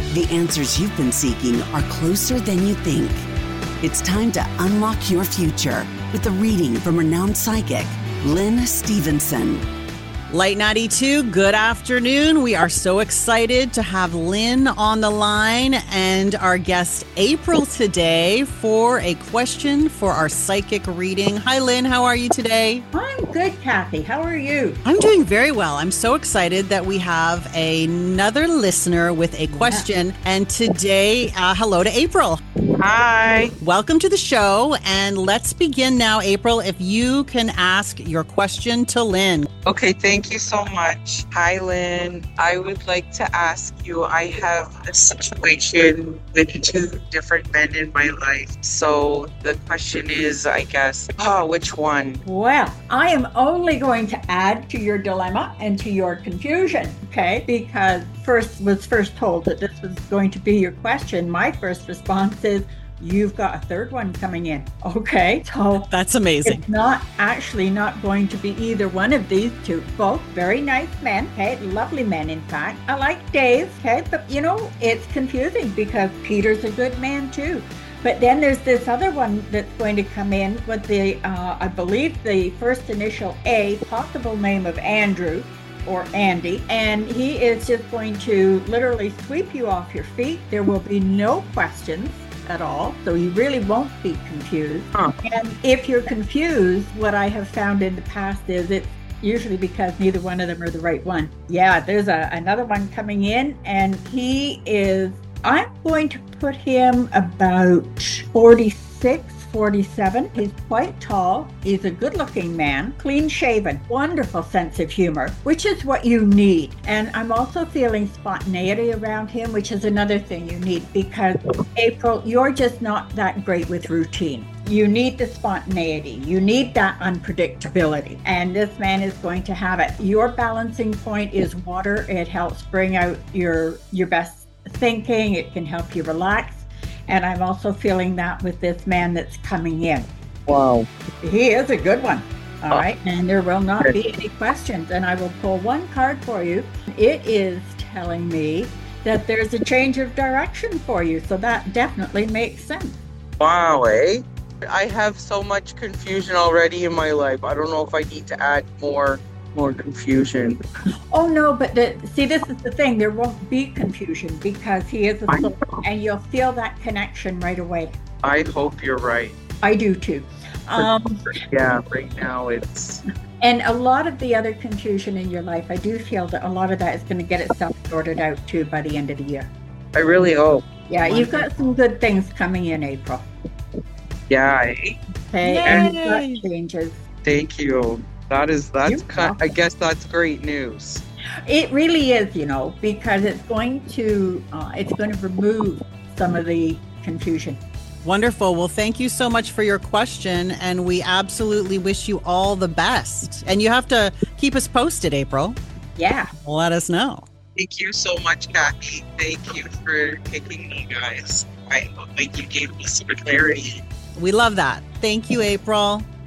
The answers you've been seeking are closer than you think. It's time to unlock your future with a reading from renowned psychic, Lynn Stevenson. Light 92, good afternoon. We are so excited to have Lynn on the line and our guest April today for a question for our psychic reading. Hi, Lynn. How are you today? I'm good, Kathy. How are you? I'm doing very well. I'm so excited that we have another listener with a question. And today, hello to April. Hi. Welcome to the show. And let's begin now, April, if you can ask your question to Lynn. Okay, thank you so much. Hi, Lynn. I would like to ask you, I have a situation with two different men in my life. So the question is, I guess, which one? Well, I am only going to add to your dilemma and to your confusion, okay? Because first told that this was going to be your question. My first response is, you've got a third one coming in. Okay, so that's amazing. It's not going to be either one of these two. Both very nice men, okay, lovely men in fact. I like Dave, okay, but it's confusing because Peter's a good man too. But then there's this other one that's going to come in with the, I believe the first initial A, possible name of Andrew or Andy, and he is just going to literally sweep you off your feet. There will be no questions at all, so you really won't be confused. And if you're confused, what I have found in the past is it's usually because neither one of them are the right one. Yeah, there's another one coming in, and I'm going to put him about 46, 47. He's quite tall. He's a good-looking man, clean-shaven, wonderful sense of humor, which is what you need. And I'm also feeling spontaneity around him, which is another thing you need, because April, you're just not that great with routine. You need the spontaneity. You need that unpredictability. And this man is going to have it. Your balancing point is water. It helps bring out your best thinking. It can help you relax. And I'm also feeling that with this man that's coming in. Wow. He is a good one. All right. And there will not be any questions. And I will pull one card for you. It is telling me that there's a change of direction for you. So that definitely makes sense. Wow, eh? I have so much confusion already in my life. I don't know if I need to add more confusion. Oh no, but this is the thing. There won't be confusion because he is a soul, and you'll feel that connection right away. I hope you're right. I do too. Yeah, right now it's... And a lot of the other confusion in your life, I do feel that a lot of that is going to get itself sorted out too by the end of the year. I really hope. Yeah, you've got some good things coming in April. Yeah. Okay, and that changes. Thank you. I guess that's great news. It really is, because it's going to remove some of the confusion. Wonderful. Well, thank you so much for your question, and we absolutely wish you all the best. And you have to keep us posted, April. Yeah. Let us know. Thank you so much, Kathy. Thank you for taking me, guys. I hope you gave me some clarity. We love that. Thank you, April.